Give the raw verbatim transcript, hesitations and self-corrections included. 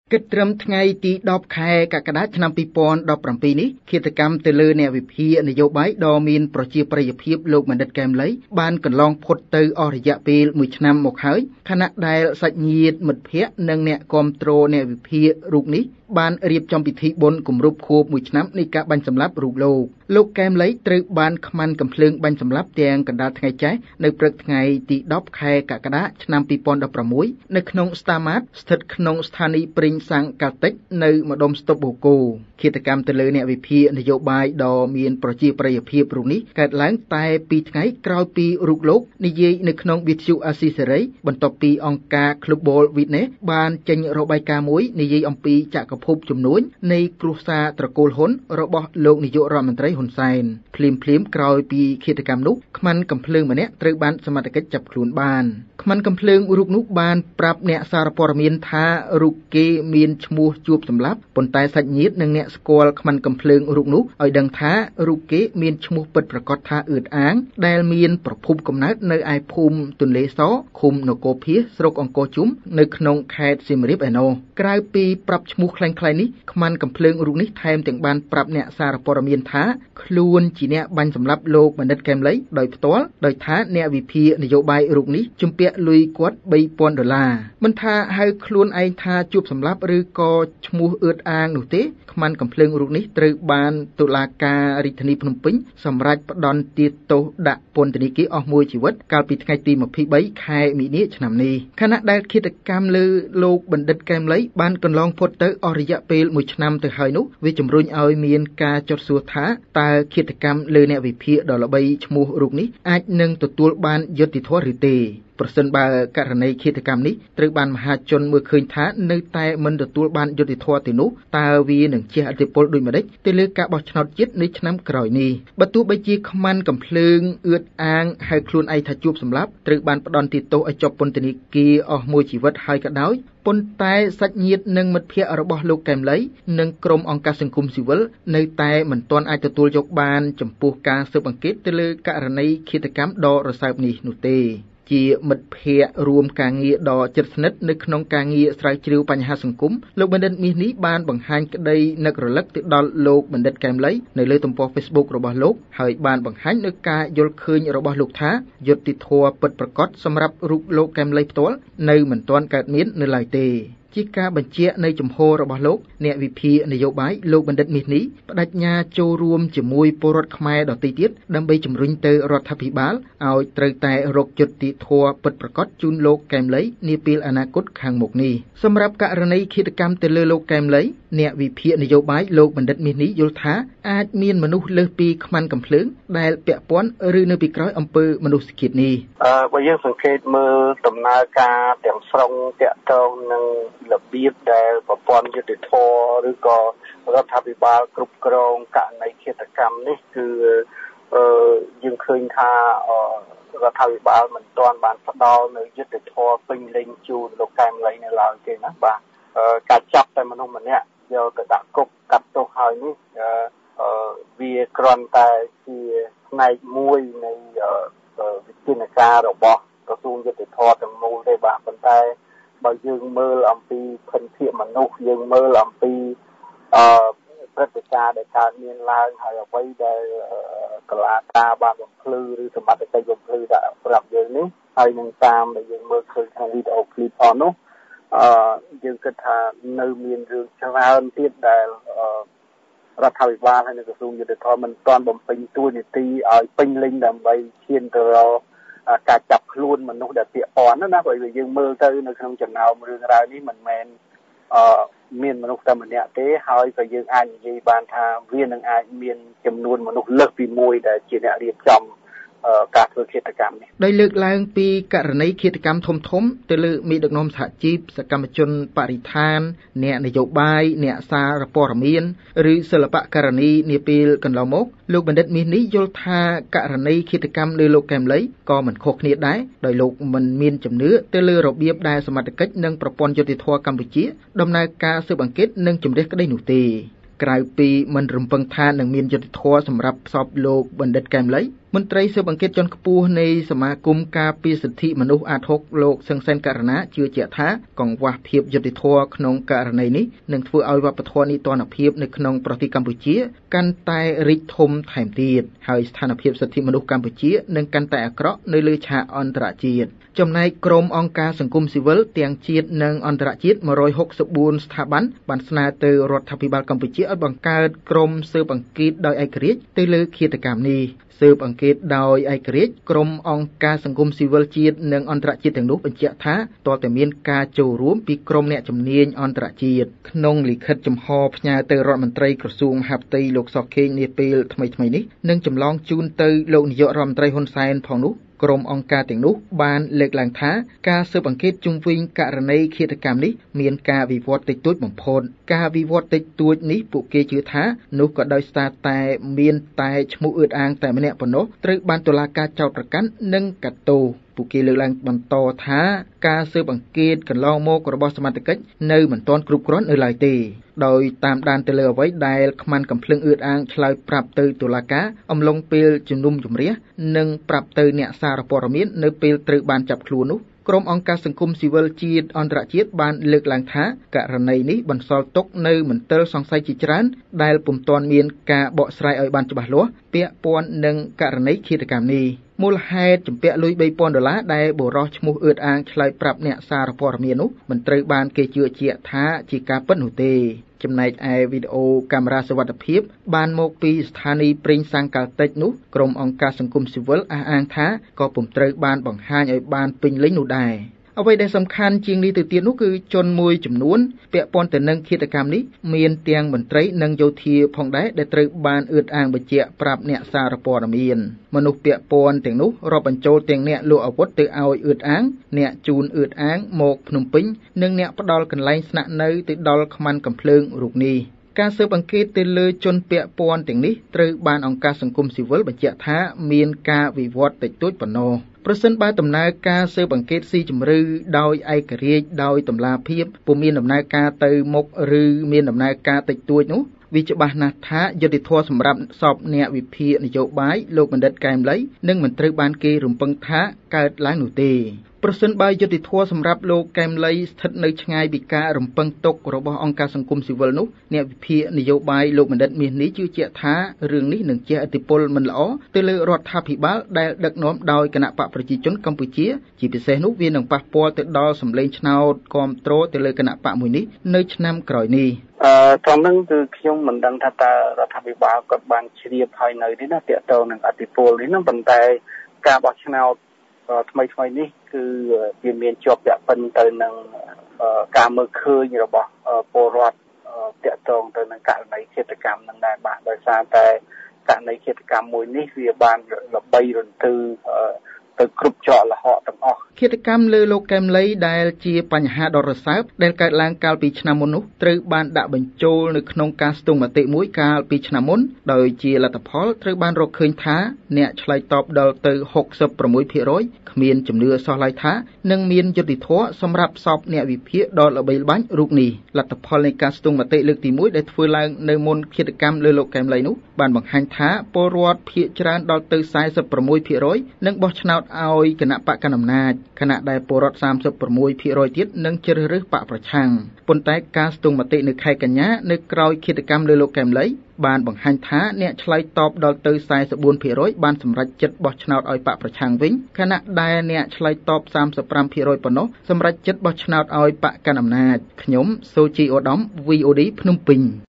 គិតត្រឹមថ្ងៃទីដប់ខែកក្កដាឆ្នាំពីរពាន់ដប់ប្រាំពីរនេះឃាតកម្មទៅលើអ្នកវិភាគនយោបាយដ៏មានប្រជាប្រិយភាពលោកបណ្ឌិតកែមលីបានកន្លងផុតទៅអស់រយៈពេលមួយឆ្នាំមកហើយខណៈដែលសាច់ញាតិមិត្តភ័ក្តិនិងអ្នកគាំទ្រអ្នកវិភាគរូបនេះបានរៀបចំពិធីបុណ្យគម្រប់ខួបមួយឆ្នាំនៃការបាញ់សម្លាប់រូបលោកលោកកែមលីត្រូវបានខ្មាន់កំភ្លើងបាញ់សម្លាប់ទាំងកណ្ដាលថ្ងៃចែសនៅព្រឹកថ្ងៃទីដប់ខែកក្កដាឆ្នាំពីរពាន់ដប់ប្រាំមួយនៅក្នុងស្តាម៉ាតស្ថិតក្នុងស្ថានីយ៍ប្រេងសាំងកាល់តិចនៅម្ដុំស្តុបបូកូឃាតកម្មទៅលើអ្នកវិភាគនយោបាយដ៏មានប្រជាប្រិយភាពរូបនេះកើតឡើងតែពីរថ្ងៃក្រោយពីរូបលោកនិយាយនៅក្នុងវិទ្យុអាស៊ីសេរីបន្ទាប់ពីអង្គការ Global Witness បានចេញរបាយការណ៍មួយនិយាយអំពីចក្រភពជំនួញនៃគ្រួសារត្រកូលហ៊ុនរបស់លោកនាយករដ្ឋមន្ត្រីហ៊ុនសែនភ្លាមភ្លាមក្រោយពីឃាតកម្មនោះខ្មាន់កំភ្លើងម្នាក់ត្រូវបានសមត្ថកិច្ចចាប់ខ្លួនបានខ្មាន់កំភ្លើងរូបនោះបានប្រាប់អ្នកសារព័ត៌មានថារូបគេមានឈ្មោះជួបសម្លាប់ប៉ុន្តែសាច់ញាតិនិងអ្នកស្គាល់ខ្មាន់កំភ្លើងរូបនោះឲ្យដឹងថារូបគេមានឈ្មោះពិតប្រាកដថាអឿតអាងដែលមានប្រភពកំណើតនៅឯភូមិទន្លេសឃុំនគរភាសស្រុកអង្គរជុំនៅក្នុងខេត្តសៀមរាបឯណោះក្រៅពីប្រាប់ឈ្មោះខ្លាំងៗនេះខ្មាន់កំភ្លើងរូបនេះថែមទាំងបានប្រាប់អ្នកសារព័ត៌មានថាខ្លួនជាអ្នកបាញ់សម្លាប់លោកបណ្ឌិតកែមលីដោយផ្ទាល់ដោយថាអ្នកវិភាគនយោបាយរូបនេះជំពាក់លុយគាត់បីពាន់ដុល្លារមិនថាហៅខ្លួនឯងថាជួបសម្លាប់ឬក៏ឈ្មោះអឿតអាងនោះទេខ្មាន់កំភ្លើងរូបនេះត្រូវបានតុលាការរាជធានីភ្នំពេញសម្រេចផ្តន្ទាទោសដាក់ពន្ធនាគារអស់មួយជីវិតកាលពីថ្ងៃទីម្ភៃបីខែមីនាឆ្នាំនេះខណៈដែលឃាតកម្មលើលោកបណ្ឌិតកែមលីបានកន្លងផុតទៅអស់រយៈពេលមួយឆ្នាំទៅហើយនោះវាជំរុញឲ្យមានការចោទសួរថាតើឃាតកម្មលើអ្នកវិភាគដ៏ល្បីឈ្មោះរូបនេះអាចនឹងទទួលបានយុត្តិធម៌ឬទេប្រសិនបើករណីឃាតកម្មនេះត្រូវបានមហាជនមើលឃើញថានៅតែមិនទទួលបានយុត្តិធម៌ទេនោះតើវានឹងជះឥទ្ធិពលដូចម្តេចទៅលើការបោះឆ្នោតជាតិនៅឆ្នាំក្រោយនេះបើទោះបីជាខ្មាន់កំភ្លើងអឿតអាងហៅខ្លួនឯងថាជួបសម្លាប់ត្រូវបានផ្តន្ទាទោសឲ្យជាប់ពន្ធនាគារអស់មួយជីវិតហើយក៏ដោយប៉ុន្តែសាច់ញាតិនិងមិត្តភ័ក្តិរបស់លោកកែមលីនិងក្រុមអង្គការសង្គមស៊ីវិលនៅតែមិនទាន់អាចទទួលយកបានចំពោះការស៊ើបអង្កេតទៅលើករណីឃាតកម្មដ៏រសើបនេះនោះទេជាមិត្តភ័ក្តិរួមការងារដ៏ជិតស្និទ្ធនៅក្នុងការងារស្រាវជ្រាវបញ្ហាសង្គមលោកបណ្ឌិតមាសនេះបានបង្ហាញក្តីនឹករលឹកទៅដល់លោកបណ្ឌិតកែមលីនៅលើទំព័រ Facebook របស់លោកហើយបានបង្ហាញនូវការយល់ឃើញរបស់លោកថាយុត្តិធម៌ពិតប្រាកដសម្រាប់រូបលោកកែមលីផ្ទាល់នៅមិនទាន់កើតមាននៅឡើយទេជាការបញ្ជាក់នៃជំហររបស់លោកអ្នកវិភាគនយោបាយលោកបណ្ឌិតមាសនេះបដិញ្ញាចូលរួមជាមួយពលរដ្ឋខ្មែរដទៃទៀតដើម្បីជំរុញទៅរដ្ឋាភិបាលឲ្យត្រូវតែរកយុត្តិធម៌ពិតប្រាកដជូនលោកកែមលីនាពេលអនាគតខាងមុខនេះសម្រាប់ករណីឃាតកម្មទៅលើលោកកែមលីអ្នកវិភាគនយោបាយលោកបណ្ឌិតមាសនេះយល់ថាអាចមានមនុស្សលើសពីខ្មាន់កំភ្លើងដែលពាក់ព័ន្ធឬនៅពីក្រោយអំពើមនុស្សឃាតនេះអឺបើយើងសង្កេតមើលដំណើរការទាំងស្រុងតាក់ទងនឹងរបៀបដែលប្រព័ន្ធយុត្តិធម៌ឬក៏រដ្ឋាភិបាលគ្រប់គ្រងករណីឃាតកម្មនេះគឺអឺយើងឃើញថារដ្ឋាភិបាលមិនទាន់បានផ្ដល់នៅយុត្តិធម៌ពេញលេញជូនលោកកែមលីនៅឡើយទេណាបាទការចាប់តែមនុស្សម្នាក់យកទៅដាក់គុកកាត់ទោសហើយនេះអឺវាគ្រាន់តែជាផ្នែកមួយនៃវិធានការរបស់ក្រសួងយុត្តិធម៌ទាំងមូលទេបាទប៉ុន្តែបើយើងមើលអំពីភិនភាគមនុស្សយើងមើលអំពីអឺព្រឹត្តិការណ៍ដែលកើតមានឡើងហើយអ្វីដែលកលាការបានបំភ្លឺឬសមត្ថកិច្ចបំភ្លឺដាក់ប្រាប់យើងនេះហើយនឹងតាមដែលយើងមើលឃើញក្នុងវីដេអូឃ្លីបផងនោះអឺយើងគិតថានៅមានរឿងច្រើនទៀតដែលរដ្ឋាភិបាលហើយនិងក្រសួងយុត្តិធម៌មិនទាន់បំពេញតួនាទីឲ្យពេញលេញដើម្បីឈានទៅរកការចាប់ខ្លួនមនុស្សដែលពាក់ព័ន្ធណាព្រោះយើងមើលទៅនៅក្នុងចំណោមរឿងរ៉ាវនេះមិនមែនអឺមានមនុស្សតែម្នាក់ទេហើយក៏យើងអាចនិយាយបានថាវានឹងអាចមានចំនួនមនុស្សលើសពីមួយដែលជាអ្នករៀបចំការធ្វើឃាតកម្មនេះដោយលើកឡើងពីករណីឃាតកម្មធំធំទៅលើមេដឹកនាំសហជីពសកម្មជនបរិស្ថានអ្នកនយោបាយអ្នកសារព័ត៌មានឬសិល្បករនីនាពេលកន្លងមកលោកបណ្ឌិតមាសនេះយល់ថាករណីឃាតកម្មលើលោកកែមលីក៏មិនខុសគ្នាដែរដោយលោកមិនមានជំនឿទៅលើរបៀបដែលសមត្ថកិច្ចនិងប្រព័ន្ធយុត្តិធម៌កម្ពុជាដំណើរការស៊ើបអង្កេតនិងជំរះក្តីនោះទេក្រៅពីមិនរំពឹងថានឹងមានយុត្តិធម៌សម្រាប់សពលោកបណ្ឌិតកែមលីមន្ត្រីស៊ើបអង្កេតជាន់ខ្ពស់នៃសមាគមការពារសិទ្ធិមនុស្សអាត 6 លោកសឹងសែនករណាជឿជាក់ថាកង្វះភាពយុត្តិធម៌ក្នុងករណីនេះនឹងធ្វើឲ្យវប្បធម៌នីតិរដ្ឋភាពនៅក្នុងប្រទេសកម្ពុជាកាន់តែរីកធំថែមទៀតហើយស្ថានភាពសិទ្ធិមនុស្សកម្ពុជានឹងកាន់តែអាក្រក់នៅលើឆាកអន្តរជាតិចំណែកក្រុមអង្គការសង្គមស៊ីវិលទាំងជាតិនិងអន្តរជាតិone hundred sixty-fourស្ថាប័នបានស្នើទៅរដ្ឋាភិបាលកម្ពុជាឲ្យបង្កើតក្រុមស៊ើបអង្កេតដោយឯករាជ្យទៅលើឃាតកម្មនេះស៊ើបអង្កេតដោយឯករាជ្យក្រុមអង្គការសង្គមស៊ីវិលជាតិនិងអន្តរជាតិទាំងនោះបញ្ជាក់ថាទាល់តែមានការចូលរួមពីក្រុមអ្នកជំនាញអន្តរជាតិក្នុងលិខិតចំហផ្ញើទៅរដ្ឋមន្ត្រីក្រសួងមហាផ្ទៃលោកសុកខេងនាពេលថ្មីៗនេះនិងចម្លងជូនទៅលោកនាយករដ្ឋមន្ត្រីហ៊ុនសែនផងនោះក្រុមអង្គការទាំងនោះបានលើកឡើងថាការស៊ើបអង្កេតជុំវិញករណីឃាតកម្មនេះមានការវិវត្តតិចតួចបំផុតការវិវត្តតិចតួចនេះពួកគេជឿថានោះក៏ដោយសារតែមានតែឈ្មោះអឿតអាងតែម្នាក់ប៉ុណ្ណោះត្រូវបានតុលាការចោទប្រកាន់និងកាត់ទោសពួកគេលើកឡើងបន្តថាការស៊ើបអង្កេតកន្លងមករបស់សមត្ថកិច្ចនៅមិនទាន់គ្រប់គ្រាន់នៅឡើយទេដោយតាមដានទៅលើអ្វីដែលខ្មាន់កំភ្លើងអឿតអាងឆ្លើយប្រាប់ទៅតុលាការអំឡុងពេលជំនុំជម្រះនិងប្រាប់ទៅអ្នកសារព័ត៌មាននៅពេលត្រូវបានចាប់ខ្លួននោះក្រុមអង្គការសង្គមស៊ីវិលជាតិអន្តរជាតិបានលើកឡើងថាករណីនេះបន្សល់ទុកនៅមន្ទិលសង្ស័យជាច្រើនដែលពុំទាន់មានការបកស្រាយឲ្យបានច្បាស់លាស់ពាក់ព័ន្ធនឹងករណីឃាតកម្មនេះមូលហេតុជំពាក់លុយthree thousandដុល្លារដែលបុរសឈ្មោះអឿតអាងឆ្លើយប្រាប់អ្នកសារព័ត៌មាននោះមិនត្រូវបានគេជឿជាក់ថាជាការពិតនោះទេចំណែកឯវីដេអូកាមេរ៉ាសុវត្ថិភាពបានមកពីស្ថានីយ៍ប្រេងសាំងកាល់តិចនោះក្រុមអង្គការសង្គមស៊ីវិលអះអាងថាក៏ពុំត្រូវបានបង្ហាញឲ្យបានពេញលេញនោះដែរអ្វីដែលសំខាន់ជាងនេះទៅទៀតនោះគឺជនមួយចំនួនពាក់ព័ន្ធទៅនឹងឃាតកម្មនេះមានទាំងមន្ត្រីនិងយោធាផងដែរដែលត្រូវបានអឿតអាងបញ្ជាក់ប្រាប់អ្នកសារព័ត៌មានមនុស្សពាក់ព័ន្ធទាំងនោះរាប់បញ្ចូលទាំងអ្នកលក់អាវុធទៅឲ្យអឿតអាងអ្នកជូនអឿតអាងមកភ្នំពេញនិងអ្នកផ្ដល់កន្លែងស្នាក់នៅទៅដល់ខ្មាន់កំភ្លើងរូបនេះការស៊ើបអង្កេតទៅលើជនពាក់ព័ន្ធទាំងនេះត្រូវបានអង្គការសង្គមស៊ីវិលបញ្ជាក់ថាមានការវិវត្តតិចតួចប៉ុណ្ណោះប្រសិនបើដំណើរការស៊ើបអង្កេតស៊ីជម្រៅដោយឯករាជ្យដោយតម្លាភាពពុំមានដំណើរការទៅមុខឬមានដំណើរការតិចតួចនោះវាច្បាស់ណាស់ថាយុត្តិធម៌សម្រាប់សពអ្នកវិភាគនយោបាយលោកបណ្ឌិតកែមលីនឹងមិនត្រូវបានគេរំពឹងថាកើតឡើងនោះទេប្រសិនបើយុត្តិធម៌សម្រាប់លោកកែមលីស្ថិតនៅឆ្ងាយពីការរំពឹងទុករបស់អង្គការសង្គមស៊ីវិលនោះអ្នកវិភាគនយោបាយលោកបណ្ឌិតមាសនេះជឿជាក់ថារឿងនេះនឹងជះឥទ្ធិពលមិនល្អទៅលើរដ្ឋាភិបាលដែលដឹកនាំដោយគណៈបកប្រជាជនកម្ពុជាជាពិសេសនោះវានឹងប៉ះពាល់ទៅដល់សម្លេងឆ្នោតគាំទ្រទៅលើគណៈបកមួយនេះនៅឆ្នាំក្រោយនេះអឺត្រង់ហ្នឹងគឺខ្ញុំមិនដឹងថាតើរដ្ឋាភិបាលគាត់បានជ្រាបហើយនៅនេះណាតើតើនឹងឥទ្ធិពលនេះណាប៉ុន្តែការបោះឆ្នោតថ្មីថ្មីនេះគឺវាមានជាប់ពាក់ព័ន្ធទៅនឹងការមើលឃើញរបស់ពលរដ្ឋតាក់ទងទៅនឹងករណីឃាតកម្មនឹងដែរបាទដោយសារតែករណីឃាតកម្មមួយនេះវាបានល្បីរន្ទឺទៅគ្រប់ច្រកល្ហកទាំងអស់ឃាតកម្មលើលោកកែមលីដែលជាបញ្ហាដ៏រសើបដែលកើតឡើងកាលពីឆ្នាំមុននោះត្រូវបានដាក់បញ្ចូលនៅក្នុងការស្ទង់មតិមួយកាលពីឆ្នាំមុនដោយជាលទ្ធផលត្រូវបានរកឃើញថាអ្នកឆ្លើយតបដល់ទៅsixty-six percent គ្មានជំនឿសោះឡើយថានឹងមានយុត្តិធម៌សម្រាប់សពអ្នកវិភាគដ៏ល្បីល្បាញរូបនេះលទ្ធផលនៃការស្ទង់មតិលើកទីoneដែលធ្វើឡើងនៅមុនឃាតកម្មលើលោកកែមលីនោះបានបង្ហាញថាពលរដ្ឋភាគច្រើនដល់ទៅforty-six percentនឹងបោះឆ្នោតឲ្យគណៈបកកណ្ដាលអំណាចខណៈដែលពលរដ្ឋthirty-six percentទៀតនឹងជ្រើសរើសបកប្រឆាំងប៉ុន្តែការស្ទង់មតិនៅខែកញ្ញានៅក្រោយឃាតកម្មលើលោកកែមលីបានបង្ហាញថាអ្នកឆ្លើយតបដល់ទៅforty-four percentបានសម្រេចចិត្តបោះឆ្នោតឲ្យបកប្រឆាំងវិញខណៈដែលអ្នកឆ្លើយតបthirty-five percentប៉ុណ្ណោះសម្រេចចិត្តបោះឆ្នោតឲ្យបកកណ្ដាលអំណាចខ្ញុំសូជីអូដាម វី អូ ឌី ភ្នំពេញ